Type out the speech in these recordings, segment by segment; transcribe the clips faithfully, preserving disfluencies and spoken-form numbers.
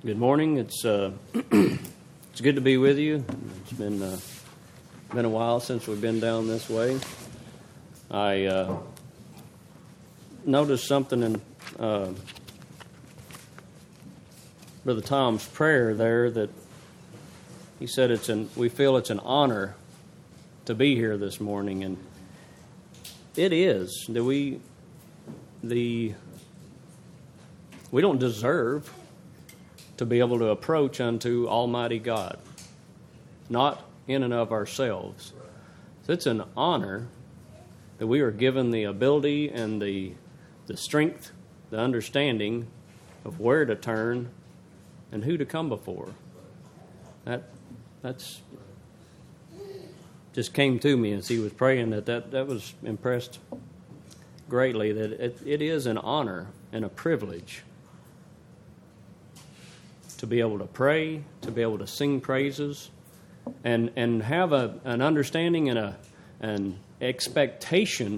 Good morning. It's uh, it's good to be with you. It's been uh, been a while since we've been down this way. I uh, noticed something in uh, Brother Tom's prayer there that he said it's an we feel it's an honor to be here this morning, and it is. Do we the we don't deserve to be able to approach unto Almighty God, not in and of ourselves. So it's an honor that we are given the ability and the the strength, the understanding of where to turn and who to come before. That that's just came to me as he was praying that that, that was impressed greatly, that it, it is an honor and a privilege to be able to pray, to be able to sing praises, and and have a an understanding and a an expectation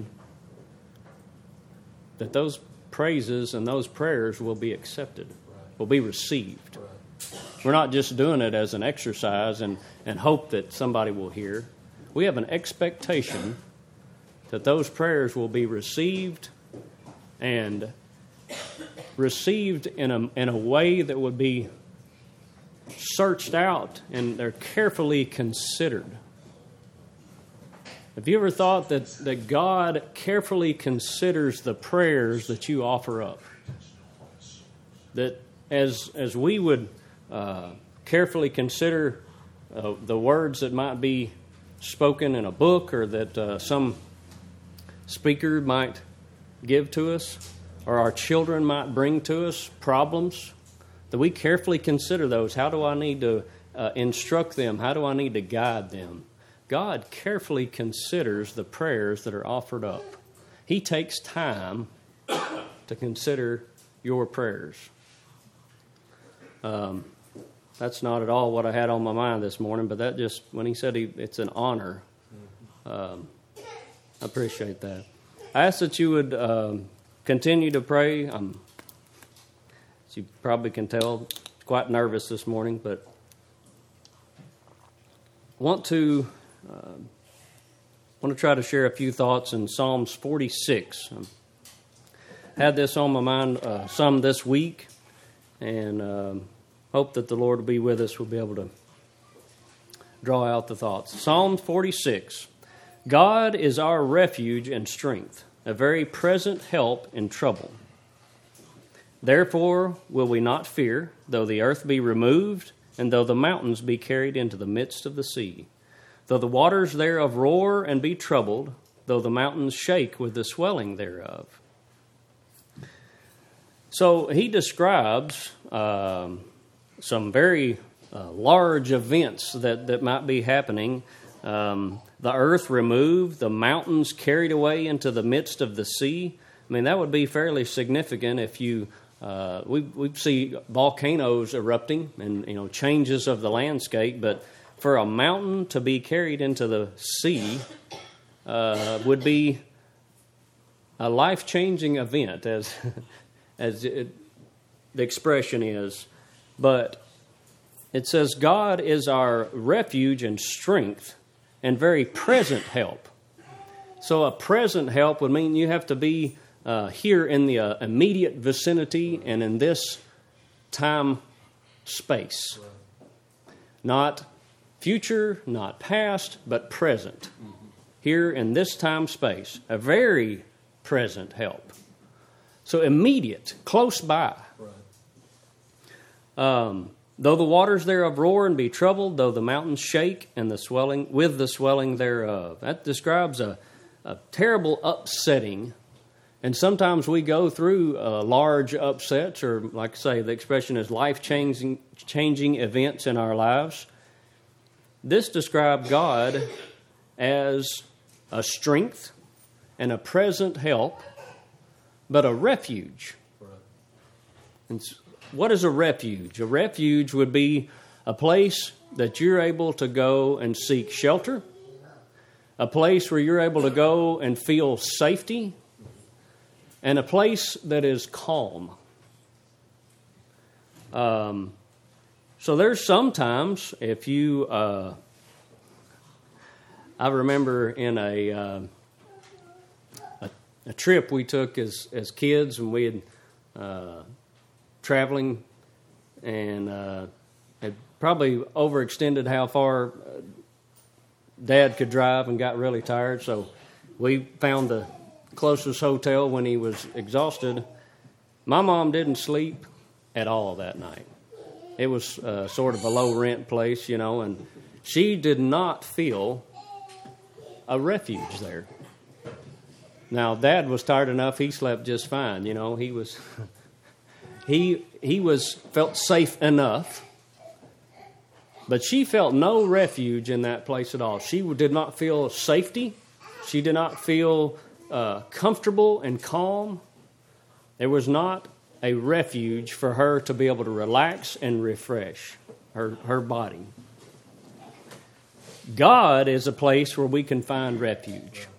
that those praises and those prayers will be accepted, will be received. We're not just doing it as an exercise and, and hope that somebody will hear. We have an expectation that those prayers will be received and received in a in a way that would be searched out, and they're carefully considered. Have you ever thought that, that God carefully considers the prayers that you offer up? That as as we would uh, carefully consider uh, the words that might be spoken in a book, or that uh, some speaker might give to us, or our children might bring to us problems, that we carefully consider those. How do I need to uh, instruct them? How do I need to guide them? God carefully considers the prayers that are offered up. He takes time to consider your prayers. Um, that's not at all what I had on my mind this morning, but that just, when he said he, it's an honor, um, I appreciate that. I ask that you would um, continue to pray. I'm You probably can tell, quite nervous this morning, but want to uh, want to try to share a few thoughts in Psalms forty-six. I had this on my mind uh, some this week, and um, hope that the Lord will be with us. We'll be able to draw out the thoughts. Psalm forty-six. God is our refuge and strength, a very present help in trouble. Therefore will we not fear, though the earth be removed, and though the mountains be carried into the midst of the sea, though the waters thereof roar and be troubled, though the mountains shake with the swelling thereof. So he describes um, some very uh, large events that, that might be happening. Um, the earth removed, the mountains carried away into the midst of the sea. I mean, that would be fairly significant if you Uh, we we see volcanoes erupting and, you know, changes of the landscape, but for a mountain to be carried into the sea uh, would be a life-changing event, as as it, the expression is. But it says God is our refuge and strength and very present help. So a present help would mean you have to be Uh, here in the uh, immediate vicinity and in this time space. Not future, not past, but present. Here in this time space. A very present help. So immediate, close by. Um, though the waters thereof roar and be troubled, though the mountains shake and the swelling with the swelling thereof. That describes a, a terrible upsetting. And sometimes we go through uh, large upsets, or like I say, the expression is life-changing changing events in our lives. This describes God as a strength and a present help, but a refuge. And what is a refuge? A refuge would be a place that you're able to go and seek shelter, a place where you're able to go and feel safety, and a place that is calm. Um, So there's sometimes if you, uh, I remember in a, uh, a a trip we took as as kids, and we had uh, traveling, and uh, had probably overextended how far Dad could drive and got really tired. So we found the closest hotel when he was exhausted. My mom didn't sleep at all that night. It was uh, sort of a low-rent place, you know, and she did not feel a refuge there. Now, Dad was tired enough; he slept just fine. You know, he was he he was felt safe enough, but she felt no refuge in that place at all. She did not feel safety. She did not feel uh, comfortable and calm. There was not a refuge for her to be able to relax and refresh her, her body. God is a place where we can find refuge.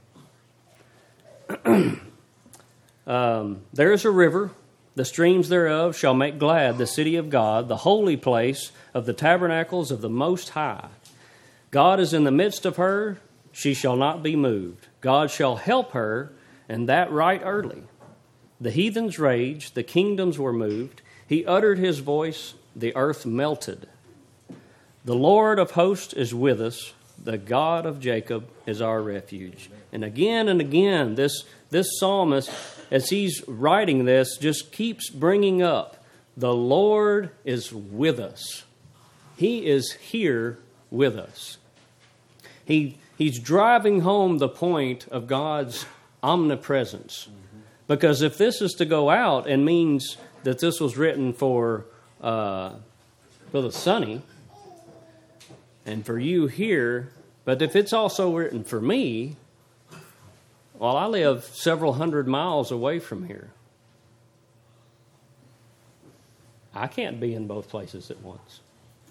um, there is a river, the streams thereof shall make glad the city of God, the holy place of the tabernacles of the Most High. God is in the midst of her, she shall not be moved. God shall help her, and that right early. The heathens raged, the kingdoms were moved. He uttered his voice, the earth melted. The Lord of hosts is with us. The God of Jacob is our refuge. And again and again, this, this psalmist, as he's writing this, just keeps bringing up, the Lord is with us. He is here with us. He, he's driving home the point of God's omnipresence. Because if this is to go out and means that this was written for uh, Brother Sonny and for you here, but if it's also written for me, well, I live several hundred miles away from here. I can't be in both places at once.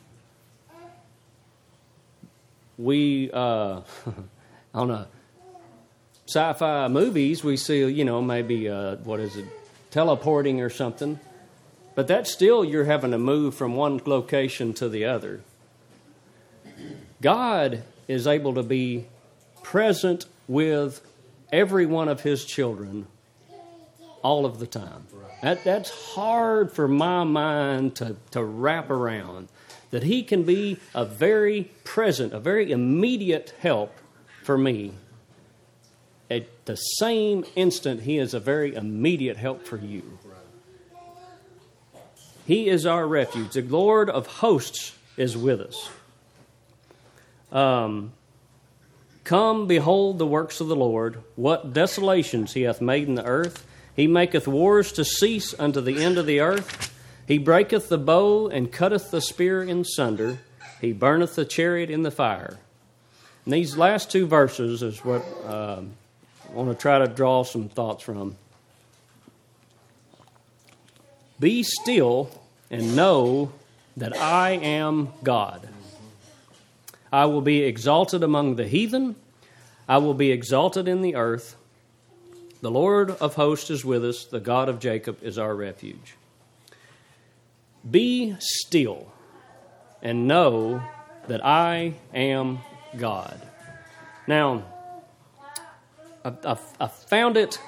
We, uh, on a sci-fi movies, we see, you know, maybe, uh, what is it, teleporting or something. But that's still, you're having to move from one location to the other. God is able to be present with every one of his children all of the time. That, that's hard for my mind to, to wrap around. That he can be a very present, a very immediate help for me. At the same instant, he is a very immediate help for you. He is our refuge. The Lord of hosts is with us. Um, Come, behold the works of the Lord, what desolations he hath made in the earth. He maketh wars to cease unto the end of the earth. He breaketh the bow and cutteth the spear in sunder. He burneth the chariot in the fire. And these last two verses is what um, I want to try to draw some thoughts from. Be still and know that I am God. I will be exalted among the heathen. I will be exalted in the earth. The Lord of hosts is with us. The God of Jacob is our refuge. Be still and know that I am God. Now, I, I, I found it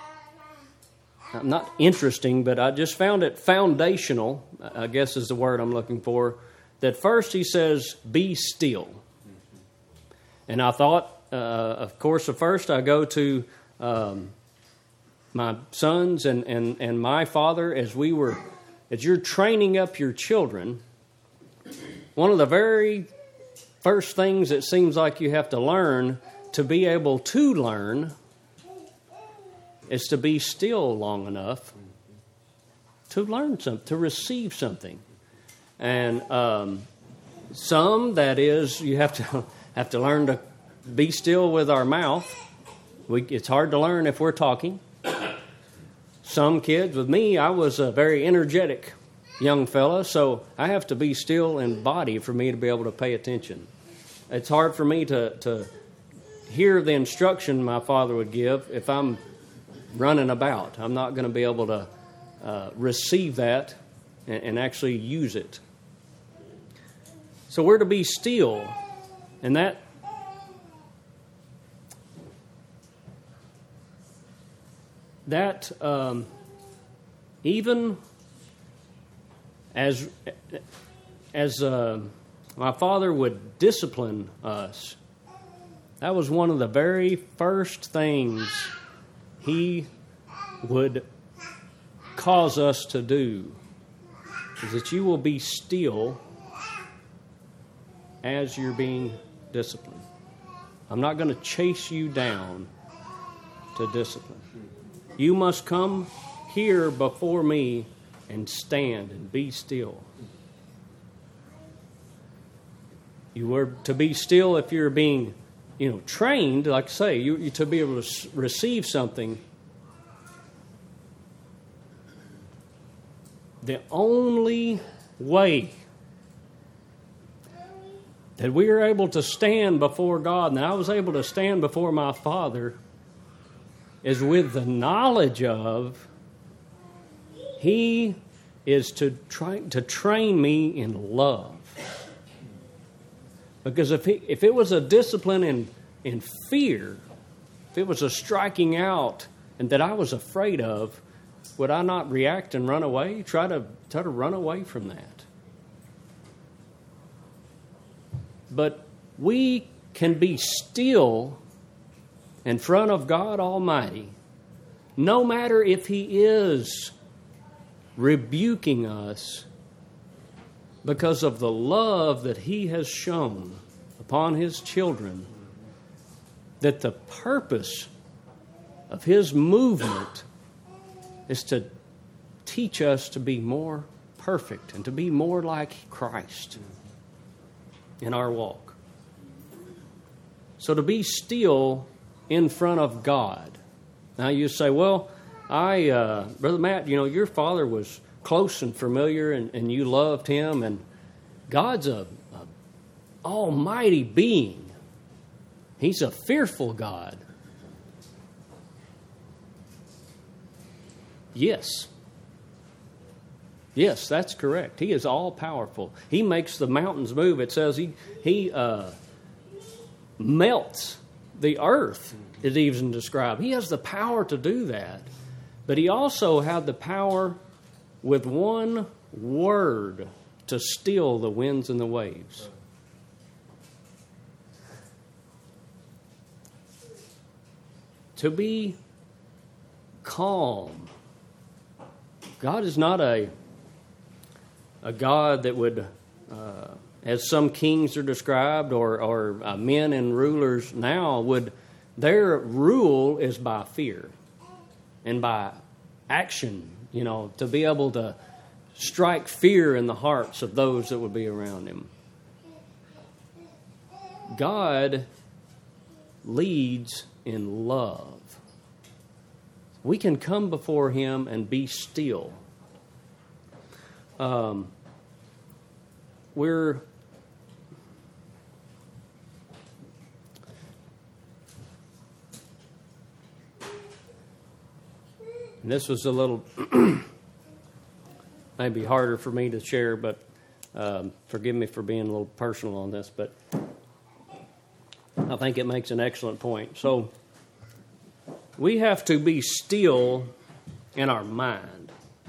not interesting, but I just found it foundational, I guess is the word I'm looking for, that first he says, be still. And I thought, uh, of course, at first I go to um, my sons and, and, and my father as we were, as you're training up your children, one of the very first things it seems like you have to learn to be able to learn is to be still long enough to learn something, to receive something. And um, some, that is, you have to have to learn to be still with our mouth. We, it's hard to learn if we're talking. Some kids, with me, I was a very energetic young fella, so I have to be still in body for me to be able to pay attention. It's hard for me to, to hear the instruction my father would give if I'm running about. I'm not going to be able to uh, receive that and, and actually use it. So we're to be still. And that that um, even as as uh, my father would discipline us, that was one of the very first things he would cause us to do, is that you will be still as you're being disciplined. I'm not going to chase you down to discipline. You must come here before me and stand and be still. You were to be still if you're being, you know, trained, like I say, you, you to be able to receive something. The only way that we are able to stand before God, and I was able to stand before my Father, is with the knowledge of He is to try to train me in love. Because if he, if it was a discipline in in fear, if it was a striking out and that I was afraid of, would I not react and run away? Try to try to run away from that. But we can be still in front of God Almighty, no matter if He is rebuking us, because of the love that He has shown upon His children, that the purpose of His movement is to teach us to be more perfect and to be more like Christ in our walk. So to be still in front of God. Now you say, well, I, uh, Brother Matt, you know, your father was close and familiar and, and you loved him, and God's a, a almighty being. He's a fearful God. Yes. Yes, that's correct. He is all-powerful. He makes the mountains move. It says he, he uh, melts the earth, is even described. He has the power to do that. But He also had the power with one word to still the winds and the waves. To be calm. God is not a a God that would, uh, as some kings are described, or, or uh, men and rulers now would, their rule is by fear and by action, you know, to be able to strike fear in the hearts of those that would be around Him. God leads in love. We can come before Him and be still. Um, we're and this was a little maybe harder for me to share, but um, forgive me for being a little personal on this, but I think it makes an excellent point. So we have to be still in our mind.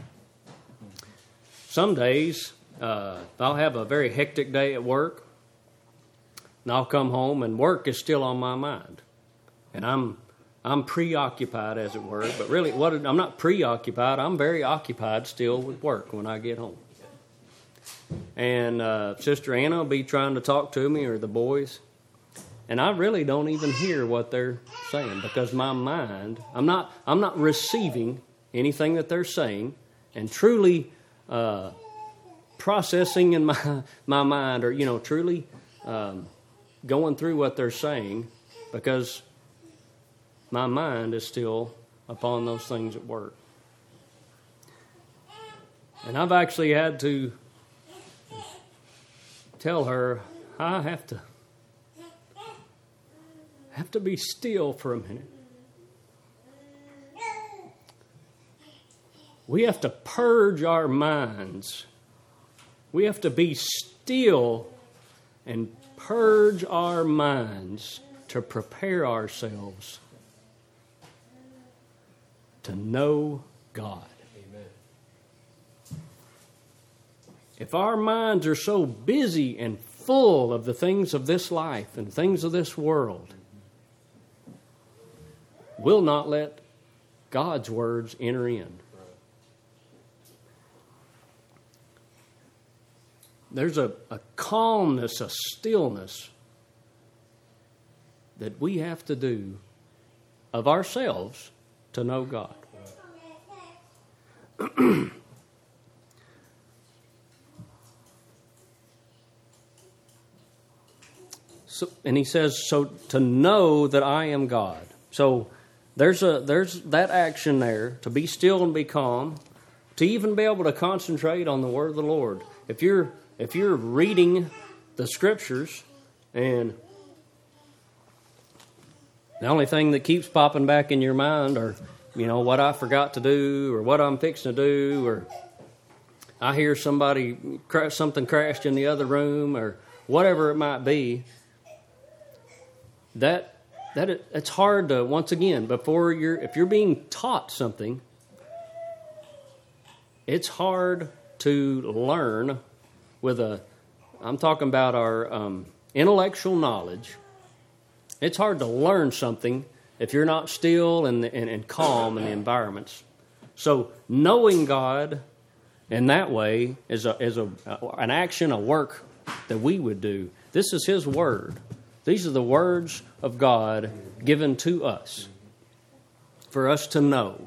Some days, uh, I'll have a very hectic day at work, and I'll come home, and work is still on my mind. And I'm I'm preoccupied, as it were, but really, what I'm not preoccupied. I'm very occupied still with work when I get home. And uh, Sister Anna will be trying to talk to me, or the boys, and I really don't even hear what they're saying, because my mind, I'm not I'm not receiving anything that they're saying, and truly uh, processing in my my mind, or you know, truly um, going through what they're saying, because my mind is still upon those things at work. And I've actually had to tell her, I have to have to be still for a minute. We have to purge our minds. We have to be still and purge our minds to prepare ourselves to know God. Amen. If our minds are so busy and full of the things of this life and things of this world, we'll not let God's words enter in. There's a, a calmness, a stillness that we have to do of ourselves to know God. So, and he says, so to know that I am God. So there's a there's that action there, to be still and be calm, to even be able to concentrate on the word of the Lord. If you're if you're reading the scriptures and the only thing that keeps popping back in your mind are, you know, what I forgot to do or what I'm fixing to do, or I hear somebody, something crashed in the other room, or whatever it might be, that that it, it's hard to, once again, before you're, if you're being taught something, it's hard to learn with a, I'm talking about our um, intellectual knowledge. It's hard to learn something if you're not still and, and, and calm in the environments. So knowing God in that way is a is a an action, a work that we would do. This is His Word. These are the words of God given to us for us to know.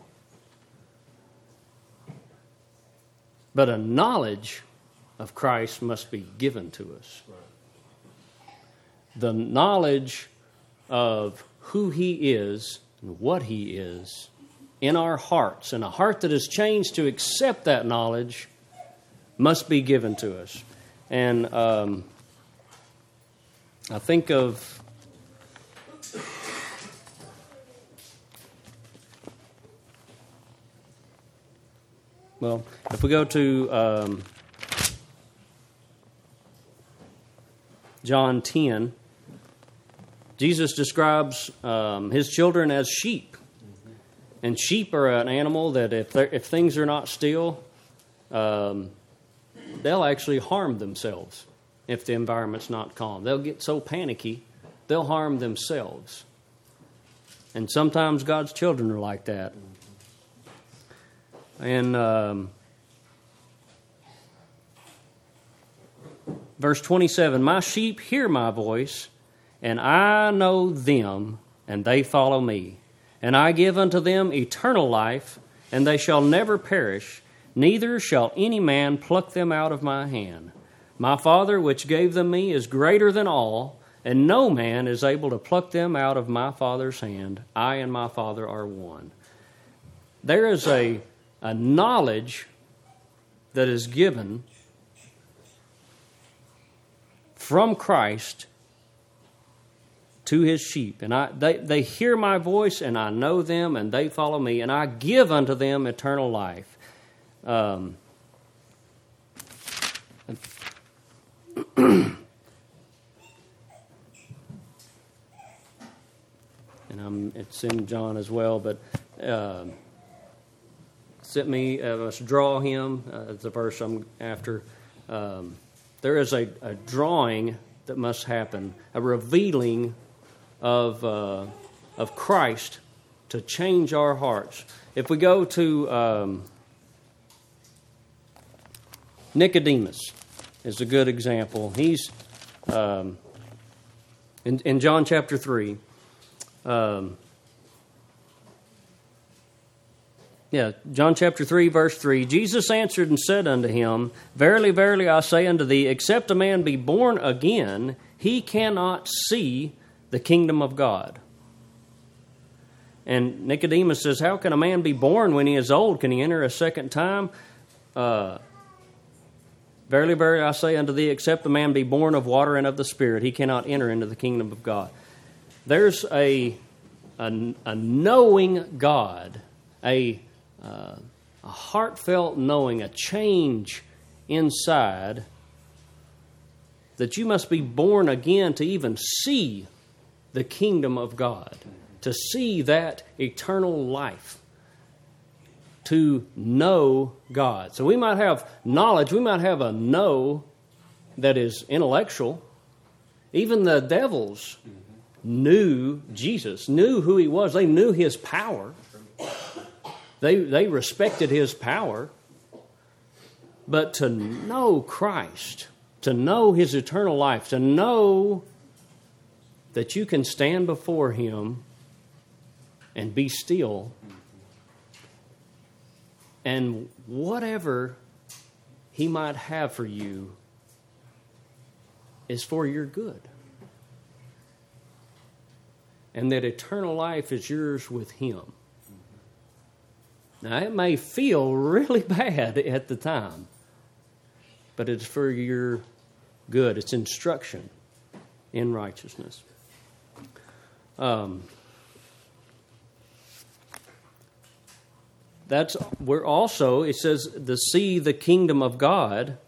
But a knowledge of Christ must be given to us. The knowledge of who He is and what He is in our hearts, and a heart that has changed to accept that knowledge must be given to us. And um, I think of well, if we go to um, John ten, Jesus describes um, His children as sheep. And sheep are an animal that if if things are not still, um, they'll actually harm themselves if the environment's not calm. They'll get so panicky, they'll harm themselves. And sometimes God's children are like that. And um, verse twenty-seven, my sheep hear my voice, and I know them, and they follow me. And I give unto them eternal life, and they shall never perish, neither shall any man pluck them out of my hand. My Father which gave them me is greater than all, and no man is able to pluck them out of my Father's hand. I and my Father are one. There is a, a knowledge that is given from Christ to His sheep. And I they, they hear my voice, and I know them, and they follow me, and I give unto them eternal life. Um, and I'm, it's in John as well, but um, sent me, uh, must draw him, uh, the verse I'm after. Um, there is a, a drawing that must happen, a revealing of uh, of Christ to change our hearts. If we go to um, Nicodemus, is a good example. He's um, in, in John chapter three. Um, yeah, John chapter three, verse three. Jesus answered and said unto him, Verily, verily, I say unto thee, except a man be born again, he cannot see the kingdom of God. And Nicodemus says, how can a man be born when he is old? Can he enter a second time? Uh, Verily, verily, I say unto thee, except a man be born of water and of the Spirit, he cannot enter into the kingdom of God. There's a a, a knowing God, a, uh, a heartfelt knowing, a change inside that you must be born again to even see the kingdom of God, to see that eternal life, to know God. So we might have knowledge, we might have a know that is intellectual. Even the devils knew Jesus, knew who he was. They knew his power. They, they respected his power. But to know Christ, to know his eternal life, to know that you can stand before him and be still, and whatever he might have for you is for your good. And that eternal life is yours with him. Now, it may feel really bad at the time, but it's for your good. It's instruction in righteousness. Um, that's we're also, it says, to see the kingdom of God.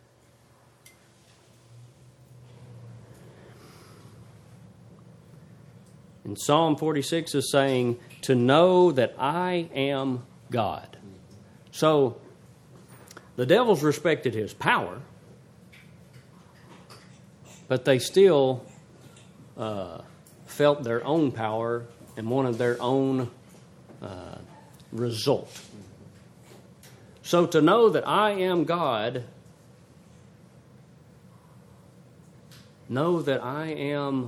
And Psalm forty-six is saying, to know that I am God. So, the devils respected his power, but they still uh, felt their own power and wanted their own uh, result. So, to know that I am God, know that I am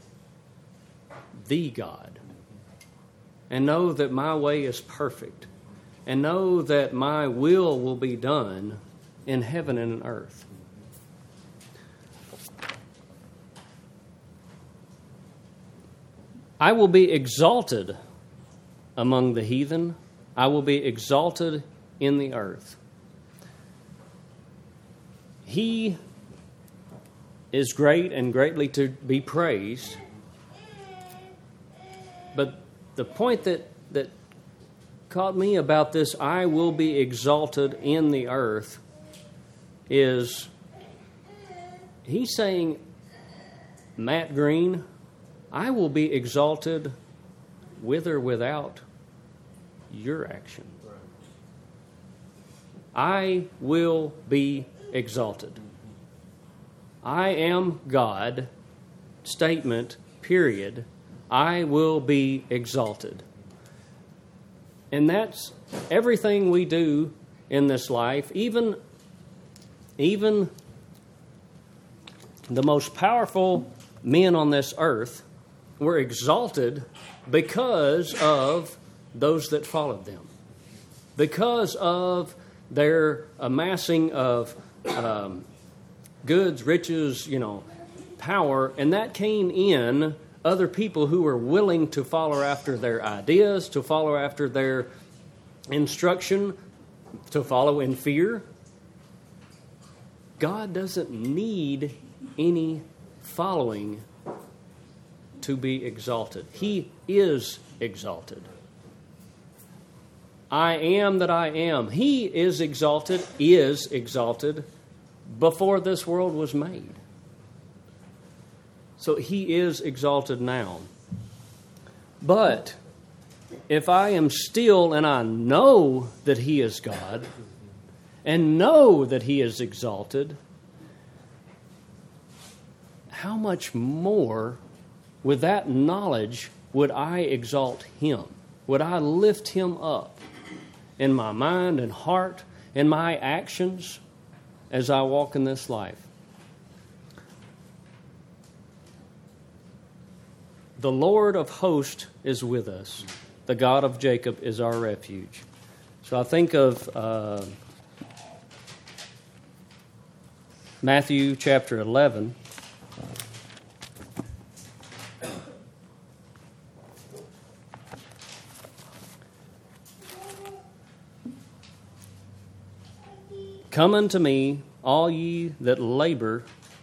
the God, and know that my way is perfect, and know that my will will be done in heaven and in earth. I will be exalted among the heathen. I will be exalted in the earth. He is great and greatly to be praised. But the point that, that caught me about this, I will be exalted in the earth, is he's saying, Matt Green, I will be exalted with or without your action. I will be exalted. I am God, statement, period. I will be exalted. And that's everything we do in this life, even, even the most powerful men on this earth were exalted because of those that followed them. Because of their amassing of um, goods, riches, you know, power, and that came in other people who were willing to follow after their ideas, to follow after their instruction, to follow in fear. God doesn't need any following to be exalted. He is exalted. I am that I am. He is exalted, is exalted before this world was made. So he is exalted now. But if I am still and I know that he is God and know that he is exalted, how much more with that knowledge would I exalt him? Would I lift him up in my mind and heart, in my actions as I walk in this life? The Lord of hosts is with us. The God of Jacob is our refuge. So I think of uh, Matthew chapter eleven. Come unto me, all ye that labor.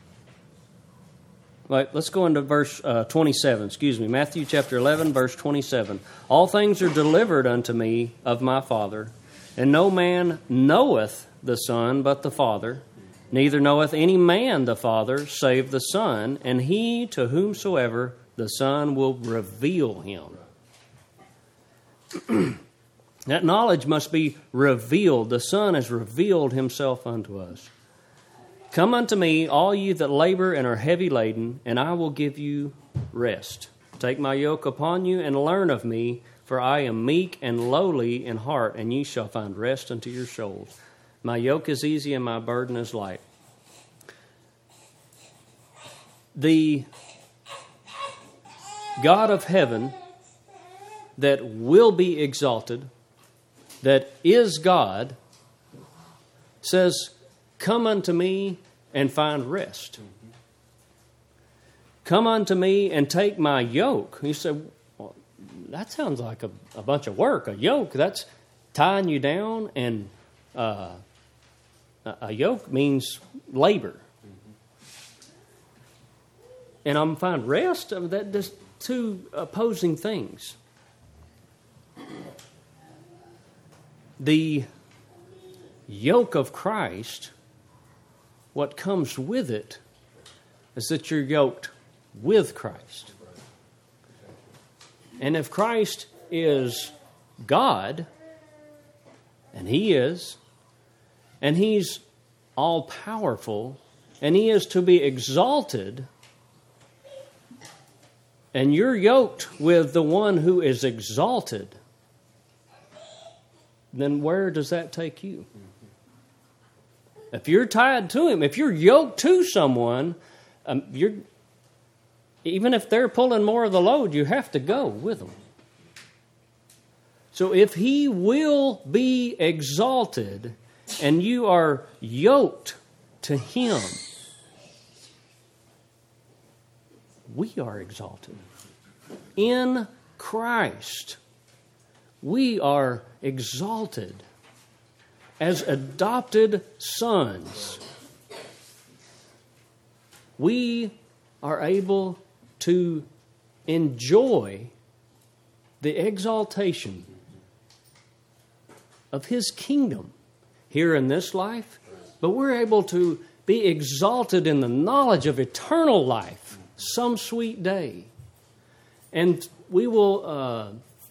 Right, let's go into verse uh, twenty-seven. Excuse me, Matthew chapter eleven, verse twenty-seven. All things are delivered unto me of my Father, and no man knoweth the Son but the Father, Neither knoweth any man the Father save the Son, and he to whomsoever the Son will reveal him. That knowledge must be revealed. The Son has revealed himself unto us. Come unto me, all you that labor and are heavy laden, and I will give you rest. Take my yoke upon you and learn of me, for I am meek and lowly in heart, and ye shall find rest unto your souls. My yoke is easy and my burden is light. The God of heaven that will be exalted, that is God, says, come unto me and find rest. Come unto me and take my yoke. You say, well, that sounds like a, a bunch of work. A yoke, that's tying you down, and uh, a, a yoke means labor. And I'm find rest. That just two opposing things. The yoke of Christ, what comes with it is that you're yoked with Christ. And if Christ is God, and He is, and He's all-powerful, and He is to be exalted, and you're yoked with the one who is exalted, then where does that take you? If you're tied to Him, if you're yoked to someone, um, you're even if they're pulling more of the load, you have to go with them. So if He will be exalted and you are yoked to Him, we are exalted. In Christ, we are exalted as adopted sons. We are able to enjoy the exaltation of His kingdom here in this life, but we're able to be exalted in the knowledge of eternal life some sweet day. And we will, uh,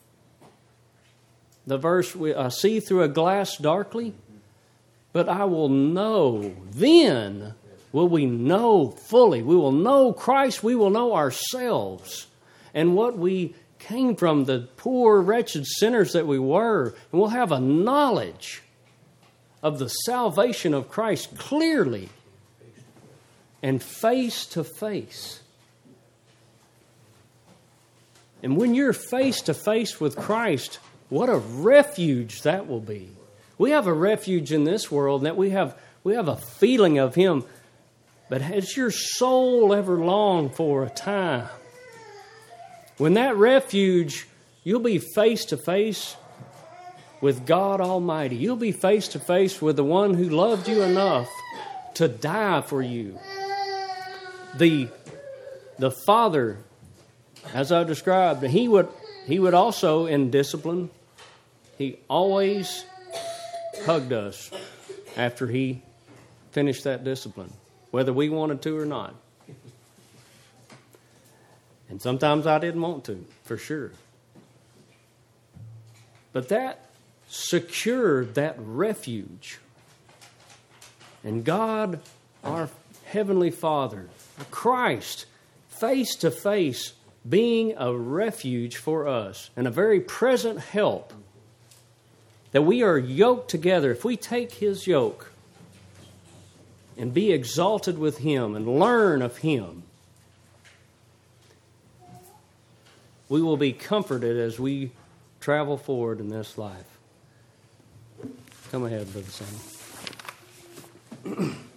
the verse, we uh, see through a glass darkly, but I will know, then will we know fully. We will know Christ, we will know ourselves and what we came from, the poor, wretched sinners that we were. And we'll have a knowledge of the salvation of Christ clearly and face to face. And when you're face to face with Christ, what a refuge that will be. We have a refuge in this world, and that we have we have a feeling of Him. But has your soul ever longed for a time when that refuge, you'll be face to face with God Almighty. You'll be face to face with the one who loved you enough to die for you. The, the Father, as I described, He would, he would also, in discipline, He always hugged us after He finished that discipline, whether we wanted to or not. And sometimes I didn't want to, for sure. But that secured that refuge. And God, our Heavenly Father, Christ, face to face, being a refuge for us and a very present help, that we are yoked together. If we take His yoke and be exalted with Him and learn of Him, we will be comforted as we travel forward in this life. Come ahead, Brother Sam.